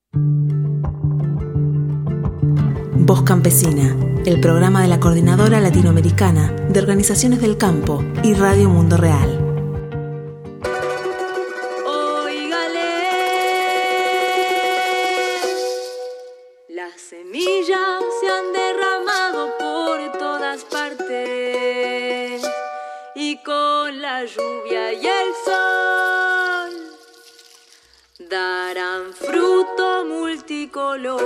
Voz Campesina, el programa de la Coordinadora Latinoamericana de Organizaciones del Campo y Radio Mundo Real. Las semillas se han derramado por todas partes y con la lluvia y el sol darán fruto multicolor.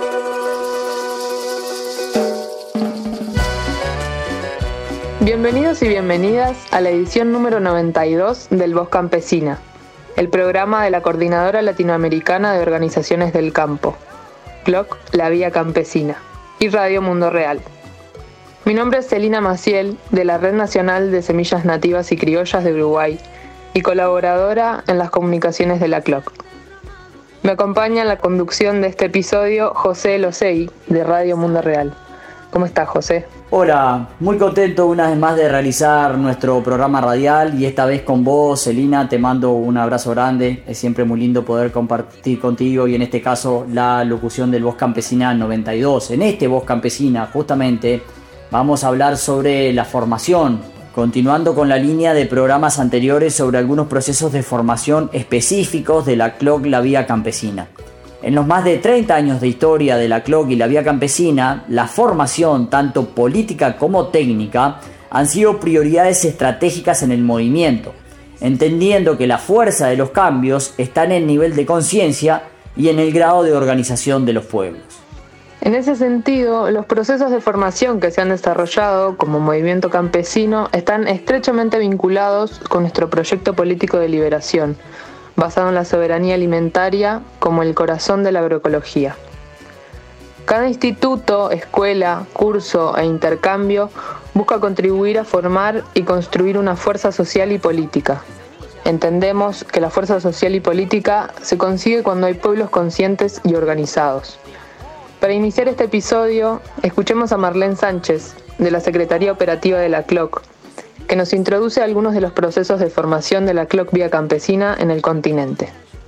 Bienvenidos y bienvenidas a la edición número 92 del Voz Campesina, el programa de la Coordinadora Latinoamericana de Organizaciones del Campo, CLOC La Vía Campesina y Radio Mundo Real. Mi nombre es Celina Maciel, de la Red Nacional de Semillas Nativas y Criollas de Uruguay y colaboradora en las comunicaciones de la CLOC. Me acompaña en la conducción de este episodio José Elosegui, de Radio Mundo Real. ¿Cómo estás, José? Hola, muy contento una vez más de realizar nuestro programa radial y esta vez con vos, Celina, te mando un abrazo grande. Es siempre muy lindo poder compartir contigo y en este caso la locución del Voz Campesina 92. En este Voz Campesina justamente vamos a hablar sobre la formación, continuando con la línea de programas anteriores sobre algunos procesos de formación específicos de la CLOC La Vía Campesina. En los más de 30 años de historia de la CLOC y la Vía Campesina, la formación, tanto política como técnica, han sido prioridades estratégicas en el movimiento, entendiendo que la fuerza de los cambios está en el nivel de conciencia y en el grado de organización de los pueblos. En ese sentido, los procesos de formación que se han desarrollado como movimiento campesino están estrechamente vinculados con nuestro proyecto político de liberación, basado en la soberanía alimentaria como el corazón de la agroecología. Cada instituto, escuela, curso e intercambio busca contribuir a formar y construir una fuerza social y política. Entendemos que la fuerza social y política se consigue cuando hay pueblos conscientes y organizados. Para iniciar este episodio, escuchemos a Marlene Sánchez, de la Secretaría Operativa de la CLOC, que nos introduce algunos de los procesos de formación de la CLOC Vía Campesina en el continente.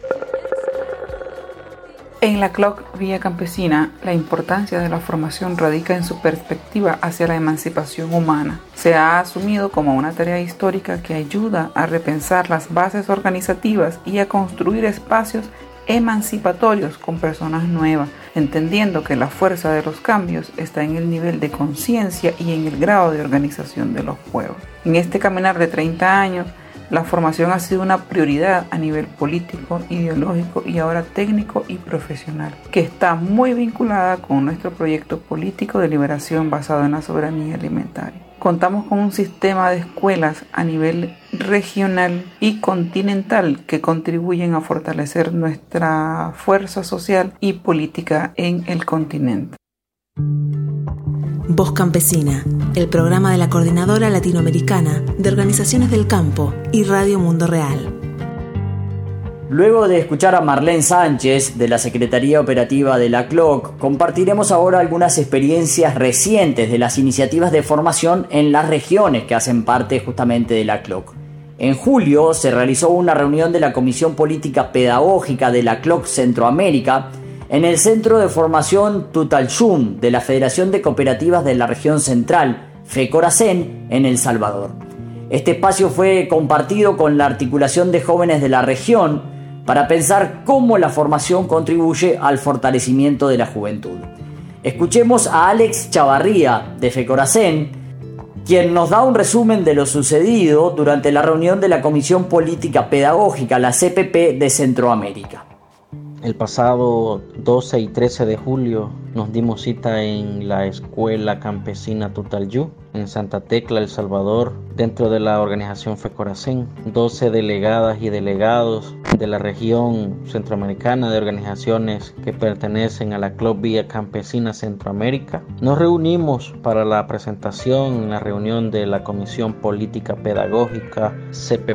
En la CLOC Vía Campesina, la importancia de la formación radica en su perspectiva hacia la emancipación humana. Se ha asumido como una tarea histórica que ayuda a repensar las bases organizativas y a construir espacios emancipatorios con personas nuevas, entendiendo que la fuerza de los cambios está en el nivel de conciencia y en el grado de organización de los pueblos. En este caminar de 30 años, la formación ha sido una prioridad a nivel político, ideológico y ahora técnico y profesional, que está muy vinculada con nuestro proyecto político de liberación basado en la soberanía alimentaria. Contamos con un sistema de escuelas a nivel regional y continental que contribuyen a fortalecer nuestra fuerza social y política en el continente. Voz Campesina, el programa de la Coordinadora Latinoamericana de Organizaciones del Campo y Radio Mundo Real. Luego de escuchar a Marlene Sánchez, de la Secretaría Operativa de la CLOC, compartiremos ahora algunas experiencias recientes de las iniciativas de formación en las regiones que hacen parte justamente de la CLOC. En julio se realizó una reunión de la Comisión Política Pedagógica de la CLOC Centroamérica en el Centro de Formación Tutalchún de la Federación de Cooperativas de la Región Central, FECORACEN, en El Salvador. Este espacio fue compartido con la articulación de jóvenes de la región para pensar cómo la formación contribuye al fortalecimiento de la juventud. Escuchemos a Alex Chavarría, de FECORACEN, quien nos da un resumen de lo sucedido durante la reunión de la Comisión Política Pedagógica, la CPP de Centroamérica. El pasado 12 y 13 de julio nos dimos cita en la Escuela Campesina Tutalchún, en Santa Tecla, El Salvador, dentro de la organización FECORACEN. 12 delegadas y delegados de la región centroamericana de organizaciones que pertenecen a la CLOC Vía Campesina Centroamérica. Nos reunimos para la presentación en la reunión de la Comisión Política Pedagógica CPP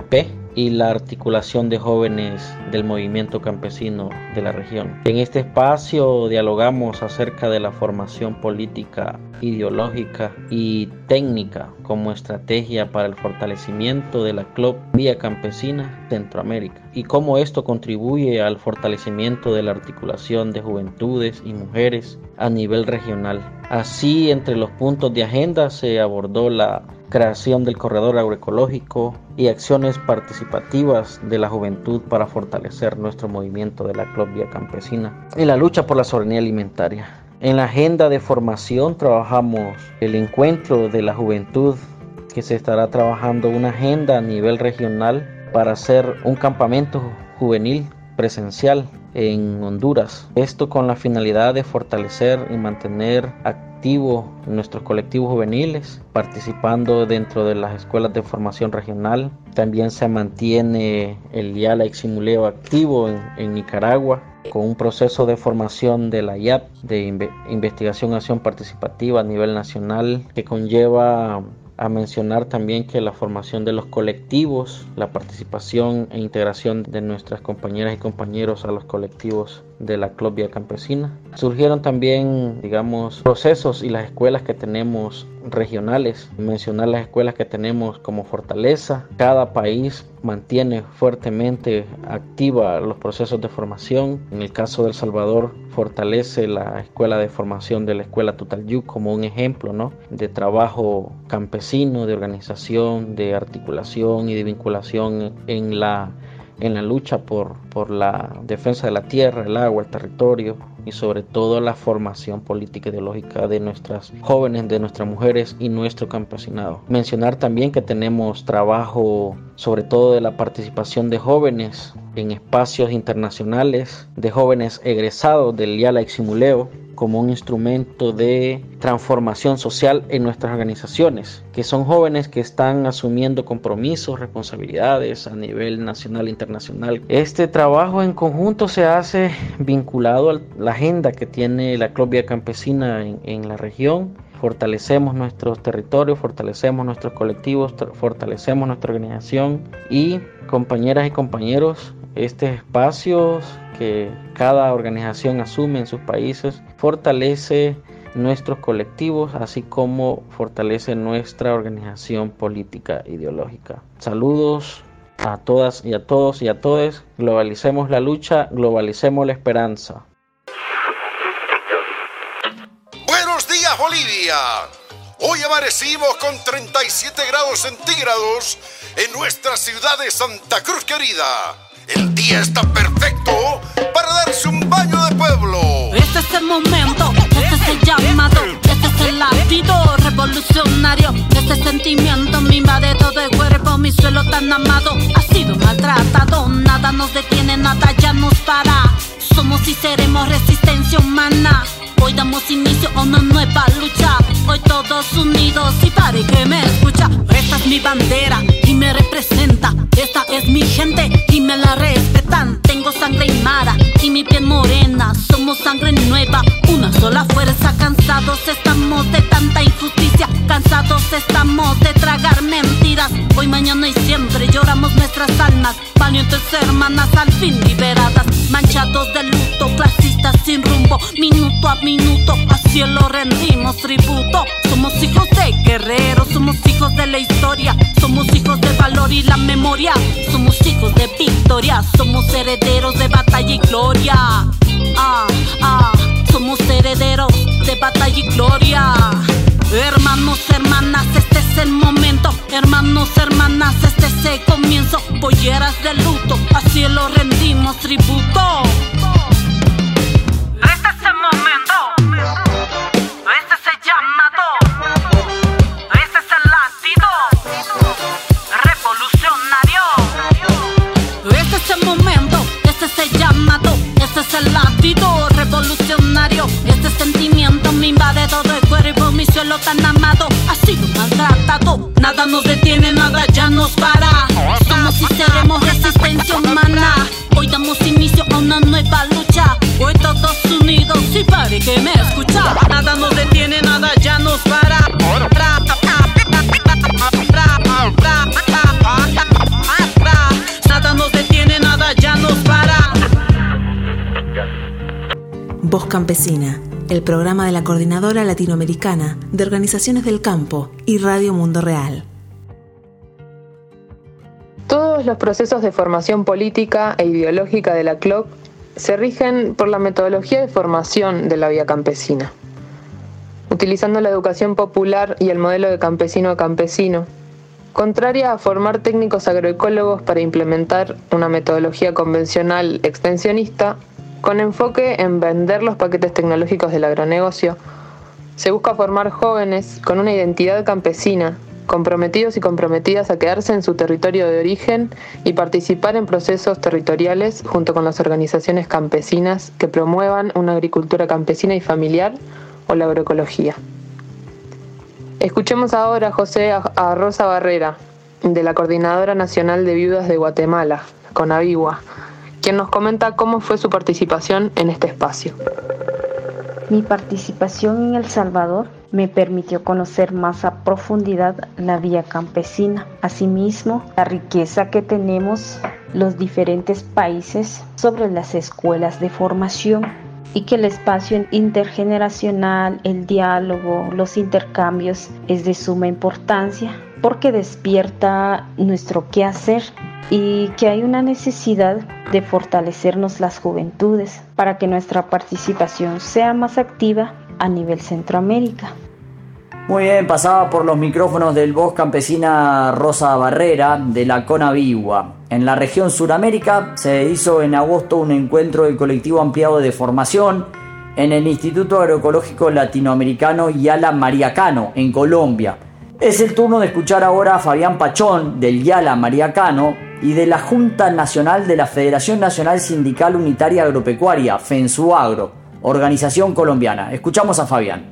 y la articulación de jóvenes del movimiento campesino de la región. En este espacio dialogamos acerca de la formación política, ideológica y técnica como estrategia para el fortalecimiento de la CLOC Vía Campesina Centroamérica y cómo esto contribuye al fortalecimiento de la articulación de juventudes y mujeres a nivel regional. Así, entre los puntos de agenda se abordó la creación del corredor agroecológico y acciones participativas de la juventud para fortalecer nuestro movimiento de la CLOC Vía Campesina y la lucha por la soberanía alimentaria. En la agenda de formación trabajamos el encuentro de la juventud, que se estará trabajando una agenda a nivel regional para hacer un campamento juvenil presencial en Honduras. Esto con la finalidad de fortalecer y mantener activos nuestros colectivos juveniles, participando dentro de las escuelas de formación regional. También se mantiene el Yala Eximuleo activo en Nicaragua, con un proceso de formación de la IAP, de investigación y acción participativa a nivel nacional, que conlleva a mencionar también que la formación de los colectivos, la participación e integración de nuestras compañeras y compañeros a los colectivos de la CLOC Vía Campesina. Surgieron también, procesos y las escuelas que tenemos regionales. Mencionar las escuelas que tenemos como fortaleza. Cada país mantiene fuertemente activa los procesos de formación. En el caso de El Salvador, fortalece la escuela de formación de la escuela Tutal-Yu como un ejemplo, ¿no?, de trabajo campesino, de organización, de articulación y de vinculación en la lucha por la defensa de la tierra, el agua, el territorio y sobre todo la formación política ideológica de nuestras jóvenes, de nuestras mujeres y nuestro campesinado. Mencionar también que tenemos trabajo sobre todo de la participación de jóvenes en espacios internacionales, de jóvenes egresados del Yala Eximuleo, como un instrumento de transformación social en nuestras organizaciones, que son jóvenes que están asumiendo compromisos, responsabilidades a nivel nacional e internacional. Este trabajo en conjunto se hace vinculado a la agenda que tiene la CLOC Vía Campesina en la región. Fortalecemos nuestros territorios, fortalecemos nuestros colectivos, fortalecemos nuestra organización y, compañeras y compañeros, estos espacios que cada organización asume en sus países fortalece nuestros colectivos, así como fortalece nuestra organización política ideológica. Saludos a todas y a todos y a todes. Globalicemos la lucha, globalicemos la esperanza. Buenos días, Bolivia. Hoy amanecimos con 37 grados centígrados en nuestra ciudad de Santa Cruz querida. El día está perfecto para darse un baño de pueblo. Este es el momento, este es el llamado, este es el latido revolucionario. Este sentimiento me invade todo el cuerpo, mi suelo tan amado ha sido maltratado. Nada nos detiene, nada ya nos para. Somos y seremos resistencia humana. Hoy damos inicio a una nueva lucha. Hoy todos unidos y pare que me escucha. Esta es mi bandera y me representa. Esta es mi gente y me la respetan. Tengo sangre aymara y mi piel morena. Somos sangre nueva, una sola fuerza. Cansados estamos de tanta injusticia. Cansados estamos de tragar mentiras. Hoy, mañana y siempre lloramos nuestras almas. Valientes hermanas al fin liberadas. Manchados de luto, clasistas sin rumbo. Minuto a minuto a cielo rendimos tributo. Somos hijos de guerreros, somos hijos de la historia. Somos hijos de valor y la memoria. Somos hijos de victoria. Somos herederos de batalla y gloria. Somos herederos de batalla y gloria. Hermanos, hermanas, este es el momento. Hermanos, hermanas, este es el comienzo. Polleras de luto, a cielo rendimos tributo. Este es el momento. Este es el llamado. Este es el latido revolucionario. Este es el momento. Este es el llamado. Este es el latido revolucionario. Este sentimiento me invade todo el cuerpo. Mi suelo tan amado ha sido maltratado. Nada nos detiene, nada ya nos para. Somos y seremos resistencia humana. Hoy damos inicio a una nueva lucha. Hoy todos unidos y pare que me escucha. Nada nos detiene, nada ya nos para. Voz Campesina, el programa de la Coordinadora Latinoamericana de Organizaciones del Campo y Radio Mundo Real. Todos los procesos de formación política e ideológica de la CLOC se rigen por la metodología de formación de la vía campesina. Utilizando la educación popular y el modelo de campesino a campesino, contraria a formar técnicos agroecólogos para implementar una metodología convencional extensionista, con enfoque en vender los paquetes tecnológicos del agronegocio, se busca formar jóvenes con una identidad campesina, comprometidos y comprometidas a quedarse en su territorio de origen y participar en procesos territoriales junto con las organizaciones campesinas que promuevan una agricultura campesina y familiar o la agroecología. Escuchemos ahora, José, a Rosa Barrera, de la Coordinadora Nacional de Viudas de Guatemala, CONAVIGUA, quien nos comenta cómo fue su participación en este espacio. Mi participación en El Salvador me permitió conocer más a profundidad la vía campesina. Asimismo, la riqueza que tenemos los diferentes países sobre las escuelas de formación y que el espacio intergeneracional, el diálogo, los intercambios es de suma importancia porque despierta nuestro quehacer y que hay una necesidad de fortalecernos las juventudes para que nuestra participación sea más activa a nivel Centroamérica. Muy bien, pasaba por los micrófonos del Voz Campesina Rosa Barrera de la CONAVIGUA. En la región Suramérica se hizo en agosto un encuentro del colectivo ampliado de formación en el Instituto Agroecológico Latinoamericano Yala Mariacano, en Colombia. Es el turno de escuchar ahora a Fabián Pachón del Yala Mariacano y de la Junta Nacional de la Federación Nacional Sindical Unitaria Agropecuaria, FENSUAGRO, organización colombiana. Escuchamos a Fabián.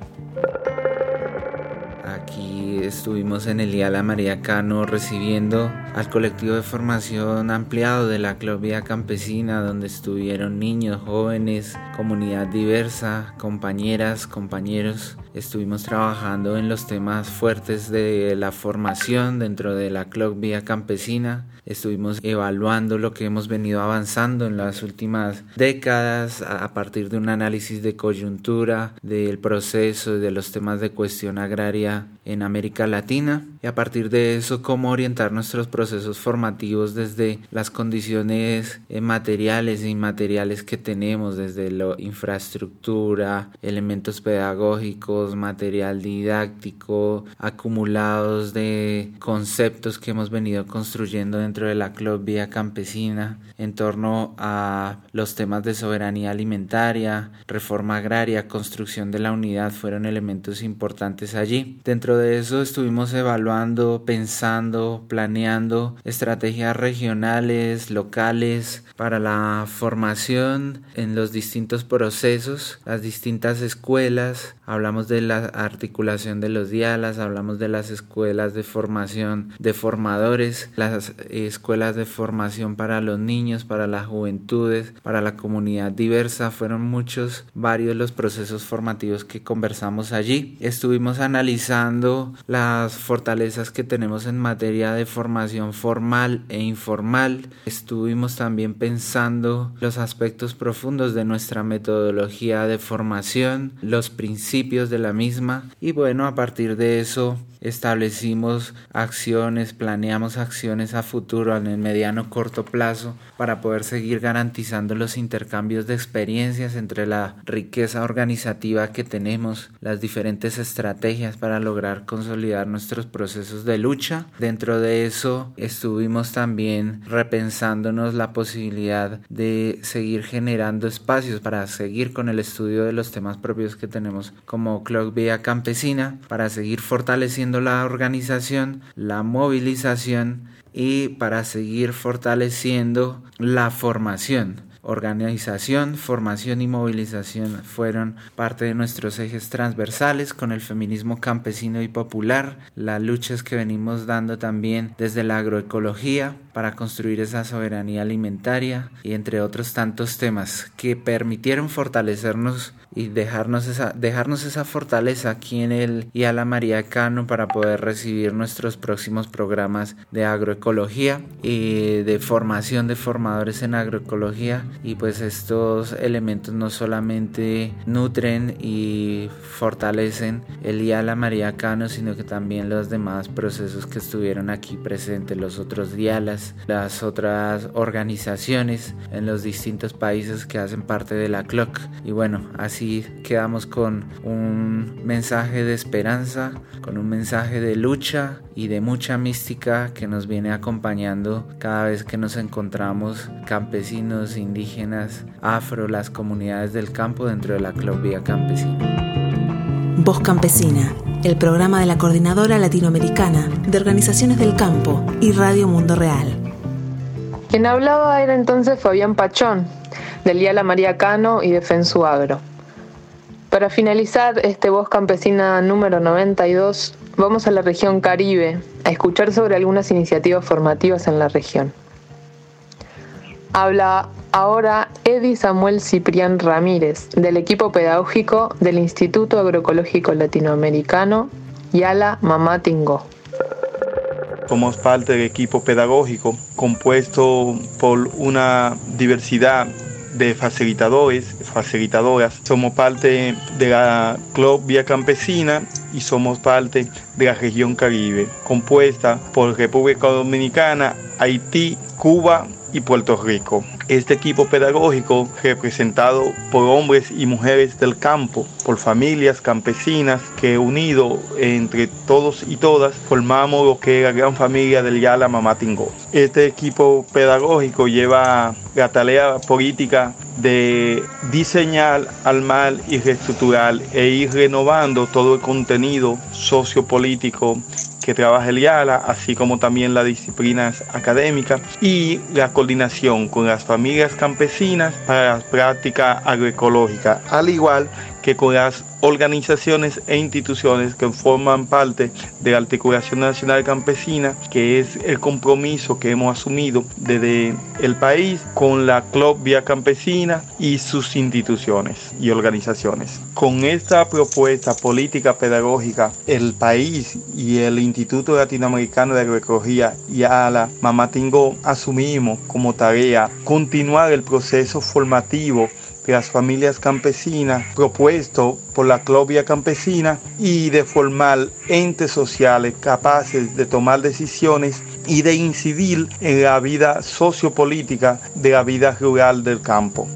Aquí estuvimos en el Yala Mariacano recibiendo al colectivo de formación ampliado de la CLOC Vía Campesina, donde estuvieron niños, jóvenes, comunidad diversa, compañeras, compañeros. Estuvimos trabajando en los temas fuertes de la formación dentro de la CLOC Vía Campesina. Estuvimos evaluando lo que hemos venido avanzando en las últimas décadas a partir de un análisis de coyuntura del proceso y de los temas de cuestión agraria en América Latina, y a partir de eso cómo orientar nuestros procesos formativos desde las condiciones materiales e inmateriales que tenemos, desde la infraestructura, elementos pedagógicos, material didáctico, acumulados de conceptos que hemos venido construyendo dentro de la CLOC Vía Campesina en torno a los temas de soberanía alimentaria, reforma agraria, construcción de la unidad, fueron elementos importantes allí. Dentro de eso estuvimos evaluando, pensando, planeando estrategias regionales, locales para la formación en los distintos procesos, las distintas escuelas. Hablamos de la articulación de los dialas, hablamos de las escuelas de formación de formadores, las escuelas de formación para los niños, para las juventudes, para la comunidad diversa. Fueron varios los procesos formativos que conversamos allí. Estuvimos analizando las fortalezas que tenemos en materia de formación formal e informal. Estuvimos también pensando los aspectos profundos de nuestra metodología de formación, los principios de la misma, y bueno, a partir de eso establecimos acciones, planeamos acciones a futuro, en el mediano corto plazo, para poder seguir garantizando los intercambios de experiencias entre la riqueza organizativa que tenemos, las diferentes estrategias para lograr consolidar nuestros procesos de lucha. Dentro de eso estuvimos también repensándonos la posibilidad de seguir generando espacios para seguir con el estudio de los temas propios que tenemos como CLOC Vía Campesina, para seguir fortaleciendo la organización, la movilización y para seguir fortaleciendo la formación. Organización, formación y movilización fueron parte de nuestros ejes transversales con el feminismo campesino y popular, las luchas que venimos dando también desde la agroecología para construir esa soberanía alimentaria y entre otros tantos temas que permitieron fortalecernos y dejarnos esa fortaleza aquí en el Yala Mariacano para poder recibir nuestros próximos programas de agroecología y de formación de formadores en agroecología y pues estos elementos no solamente nutren y fortalecen el Yala María Cano, sino que también los demás procesos que estuvieron aquí presentes, los otros Yalas, las otras organizaciones en los distintos países que hacen parte de la CLOC. Y bueno, así quedamos con un mensaje de esperanza, con un mensaje de lucha y de mucha mística que nos viene acompañando cada vez que nos encontramos campesinos, indígenas, afro, las comunidades del campo dentro de la CLOC Vía Campesina. Voz Campesina, el programa de la Coordinadora Latinoamericana de Organizaciones del Campo y Radio Mundo Real. Quien hablaba era entonces Fabián Pachón, del Yala María Cano y de FENSU Agro. Para finalizar este Voz Campesina número 92, vamos a la región Caribe a escuchar sobre algunas iniciativas formativas en la región. Habla ahora Edi Samuel Ciprián Ramírez, del equipo pedagógico del Instituto Agroecológico Latinoamericano Yala Mamá Tingó. Somos parte del equipo pedagógico compuesto por una diversidad de facilitadoras. Somos parte de la CLOC Vía Campesina y somos parte de la región Caribe, compuesta por República Dominicana, Haití, Cuba y Puerto Rico. Este equipo pedagógico, representado por hombres y mujeres del campo, por familias campesinas que unidos entre todos y todas formamos lo que es la gran familia del Yala Mamá Tingó. Este equipo pedagógico lleva la tarea política de diseñar, armar y reestructurar e ir renovando todo el contenido sociopolítico que trabaja el Yala, así como también las disciplinas académicas y la coordinación con las familias campesinas para las prácticas agroecológicas, al igual que con las organizaciones e instituciones que forman parte de la Articulación Nacional Campesina, que es el compromiso que hemos asumido desde el país con la CLOC Vía Campesina y sus instituciones y organizaciones. Con esta propuesta política pedagógica, el país y el Instituto Latinoamericano de Agroecología Yala Mamá Tingó asumimos como tarea continuar el proceso formativo de las familias campesinas propuesto por la CLOC Vía Campesina y de formar entes sociales capaces de tomar decisiones y de incidir en la vida sociopolítica de la vida rural del campo.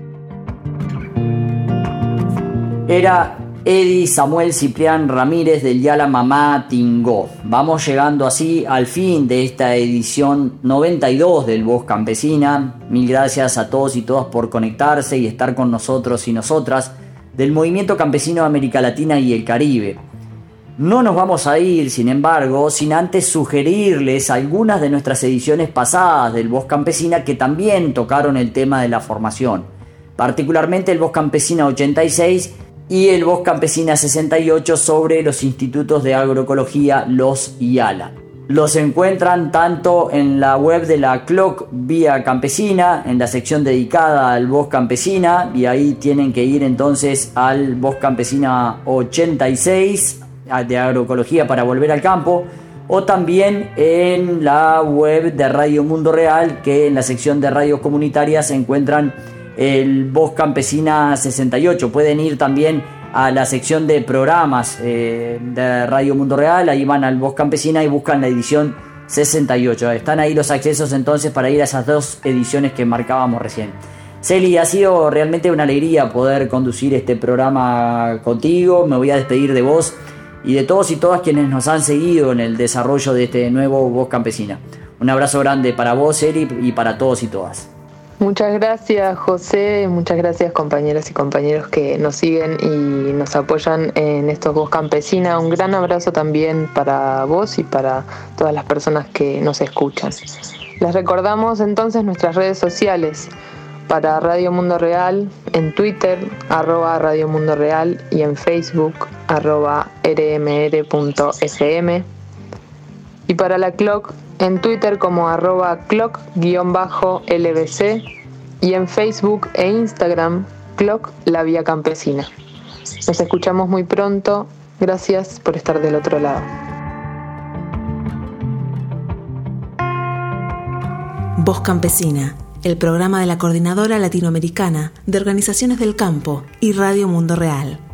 Era Edi Samuel Ciprián Ramírez del Yala Mamá Tingó. Vamos llegando así al fin de esta edición 92 del Voz Campesina. Mil gracias a todos y todas por conectarse y estar con nosotros y nosotras del movimiento campesino de América Latina y el Caribe. No nos vamos a ir, sin embargo, sin antes sugerirles algunas de nuestras ediciones pasadas del Voz Campesina que también tocaron el tema de la formación, particularmente el Voz Campesina 86 y el Voz Campesina 68 sobre los institutos de agroecología, los Yala. Los encuentran tanto en la web de la CLOC Vía Campesina, en la sección dedicada al Voz Campesina, y ahí tienen que ir entonces al Voz Campesina 86 de agroecología para volver al campo, o también en la web de Radio Mundo Real, que en la sección de radios comunitarias se encuentran el Voz Campesina 68. Pueden ir también a la sección de programas de Radio Mundo Real, ahí van al Voz Campesina y buscan la edición 68. Están ahí los accesos entonces para ir a esas dos ediciones que marcábamos recién. Celi, ha sido realmente una alegría poder conducir este programa contigo. Me voy a despedir de vos y de todos y todas quienes nos han seguido en el desarrollo de este nuevo Voz Campesina. Un abrazo grande para vos, Celi, y para todos y todas. Muchas gracias, José, muchas gracias compañeras y compañeros que nos siguen y nos apoyan en estos Voz Campesina. Un gran abrazo también para vos y para todas las personas que nos escuchan. Les recordamos entonces nuestras redes sociales para Radio Mundo Real, en Twitter, @Radio Mundo Real, y en Facebook, @rmr.fm, y para la CLOC en Twitter como @cloc_lbc y en Facebook e Instagram CLOC La Vía Campesina. Nos escuchamos muy pronto. Gracias por estar del otro lado. Voz Campesina, el programa de la Coordinadora Latinoamericana de Organizaciones del Campo y Radio Mundo Real.